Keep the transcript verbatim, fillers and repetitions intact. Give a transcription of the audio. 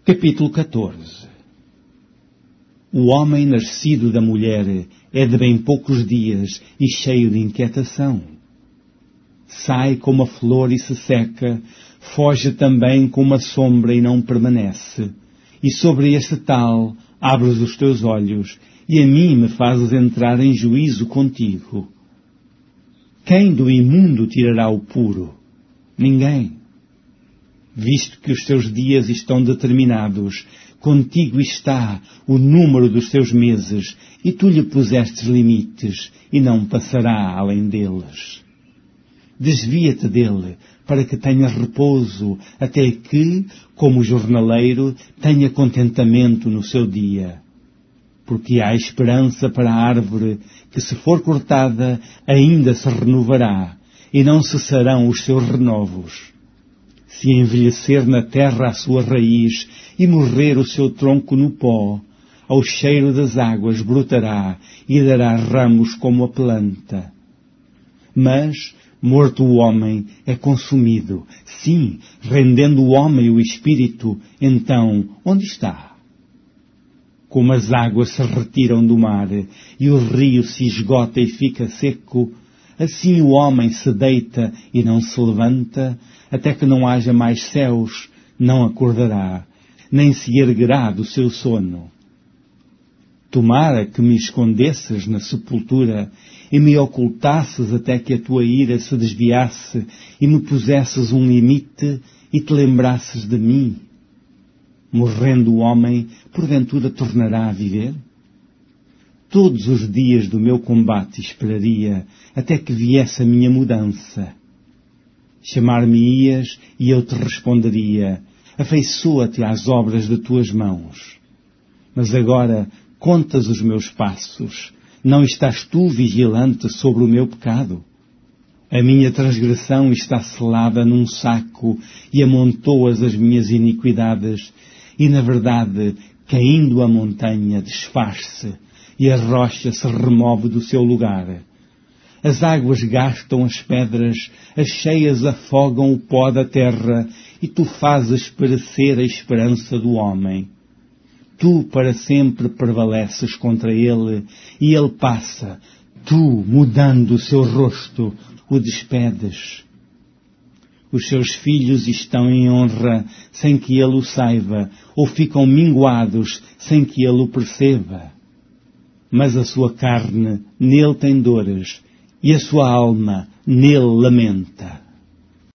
Capítulo catorze. O homem nascido da mulher é de bem poucos dias e cheio de inquietação. Sai como a flor e se seca, foge também como a sombra e não permanece. E sobre este tal abres os teus olhos, e a mim me fazes entrar em juízo contigo. Quem do imundo tirará o puro? Ninguém. Visto que os teus dias estão determinados, contigo está o número dos teus meses, e tu lhe pusestes limites, e não passará além deles. Desvia-te dele, para que tenha repouso, até que, como o jornaleiro, tenha contentamento no seu dia. Porque há esperança para a árvore, que se for cortada, ainda se renovará, e não cessarão os seus renovos. Se envelhecer na terra a sua raiz e morrer o seu tronco no pó, ao cheiro das águas brotará e dará ramos como a planta. Mas, morto o homem, é consumido. Sim, rendendo o homem o espírito, então, onde está? Como as águas se retiram do mar e o rio se esgota e fica seco, assim o homem se deita e não se levanta, até que não haja mais céus, não acordará, nem se erguerá do seu sono. Tomara que me escondesses na sepultura e me ocultasses até que a tua ira se desviasse e me pusesses um limite e te lembrasses de mim. Morrendo o homem, porventura tornará a viver? Todos os dias do meu combate esperaria até que viesse a minha mudança. Chamar-me-ias e eu te responderia, afeiçoa-te às obras de tuas mãos. Mas agora contas os meus passos, não estás tu vigilante sobre o meu pecado? A minha transgressão está selada num saco e amontoas as minhas iniquidades, e na verdade, caindo a montanha, desfaz-se, e a rocha se remove do seu lugar. As águas gastam as pedras, as cheias afogam o pó da terra, e tu fazes perecer a esperança do homem. Tu para sempre prevaleces contra ele, e ele passa. Tu, mudando o seu rosto, o despedes. Os seus filhos estão em honra sem que ele o saiba, ou ficam minguados sem que ele o perceba. Mas a sua carne nele tem dores, e a sua alma nele lamenta.